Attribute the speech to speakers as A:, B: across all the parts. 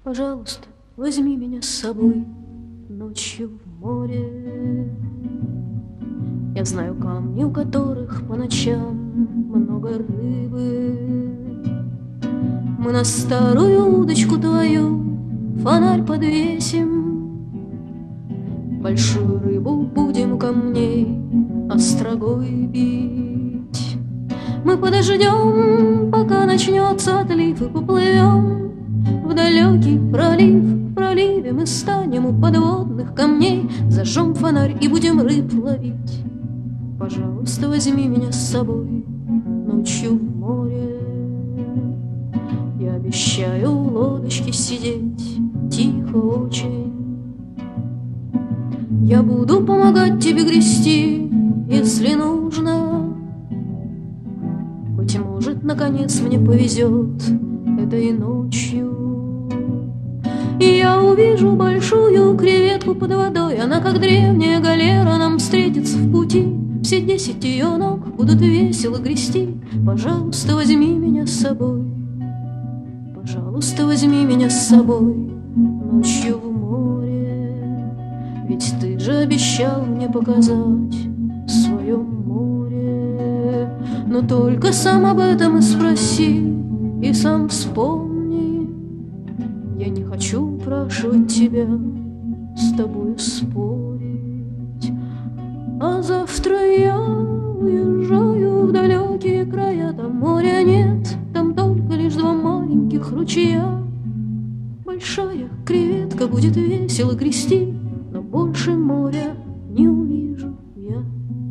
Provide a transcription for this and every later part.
A: Пожалуйста, возьми меня с собой ночью в море. Я знаю камни, у которых по ночам много рыбы. Мы на старую удочку твою фонарь подвесим, большую рыбу будем у камней острогой бить. Мы подождем, пока начнется отлив, и поплывем в далекий пролив. В проливе мы станем у подводных камней, зажжем фонарь и будем рыб ловить. Пожалуйста, возьми меня с собой ночью в море. Я обещаю у лодочки сидеть тихо очень. Я буду помогать тебе грести, если нужно. Быть может, наконец мне повезет этой ночью. И я увижу большую креветку под водой. Она, как древняя галера, нам встретится в пути. Все 10 ее ног будут весело грести. Пожалуйста, возьми меня с собой. Пожалуйста, возьми меня с собой ночью в море. Ведь ты же обещал мне показать свое море. Но только сам об этом и спроси, и сам вспомни. Я не хочу упрашивать тебя с тобой спорить. А завтра я уезжаю в далекие края. Там моря нет, там только лишь 2 маленьких ручья. Большая креветка будет весело грести, но больше моря не увижу я.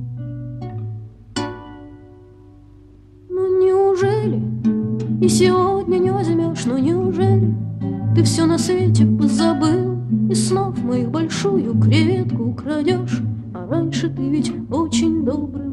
A: Ну неужели и сегодня не возьмешь? Ну неужели ты все на свете позабыл и снов моих большую креветку украдешь? А раньше ты ведь очень добрый